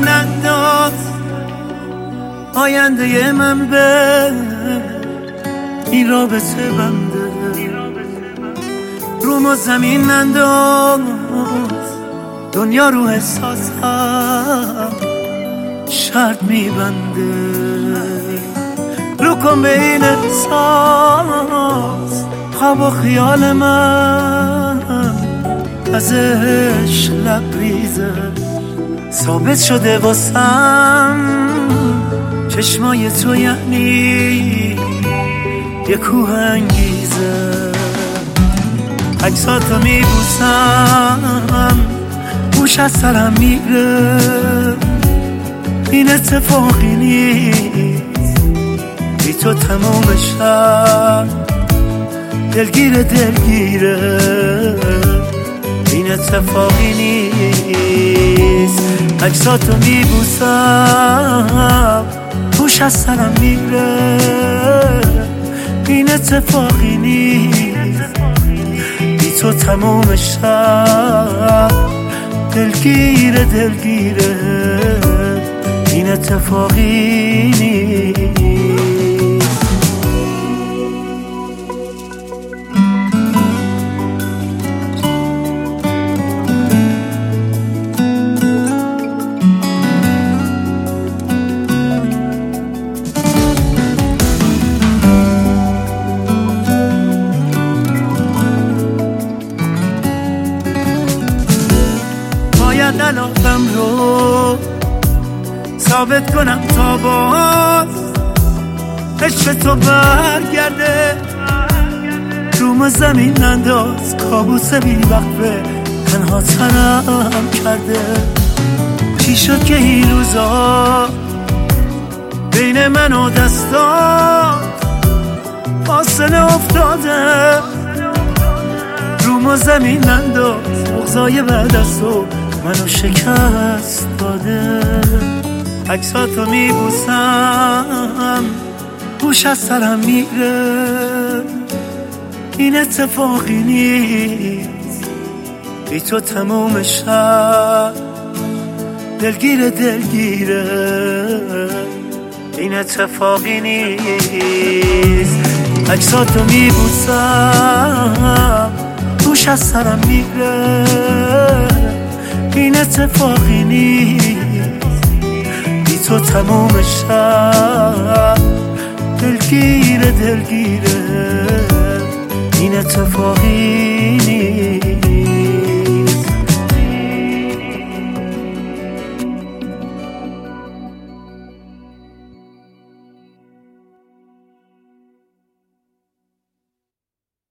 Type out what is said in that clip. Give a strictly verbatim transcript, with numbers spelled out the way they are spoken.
زمین ننداز، آینده من به این رابطه بنده. روم و زمین ننداز، دنیا رو احساسم شرط میبنده. رو کن به این احساس، خواب و خیال من ازش لبریزه. ثابت شده واسم چشمای تو یعنی یه کوه انگیزه. عکساتو میبوسم، گوش از سرم میره. این اتفاقی نیست، بی تو تموم شب دلگیره دلگیره. این اتفاقی نیست، عکساتو میبوسم، گوش از سرم میره. این اتفاقی نیست، بی تو تموم شب دلگیره دلگیره. این اتفاقی نیست. باید علاقم رو ثابت کنم تا باز عشق تو برگرده. روم و زمین ننداز، کابوس بی وقفه تنها تنم کرده. چی شد که این روزا بین من و دستات فاصله افتاده؟ روم و زمین ننداز، بغضای بعد از تو منو شکست داده. عکساتو میبوسم، گوش از سرم میره. این اتفاقی نیست، بی تو تموم شب دلگیره دلگیره. این اتفاقی نیست، عکساتو میبوسم، گوش از سرم میره. این اتفاقی نیست، بی تو تموم شب دلگیره دلگیره. این اتفاقی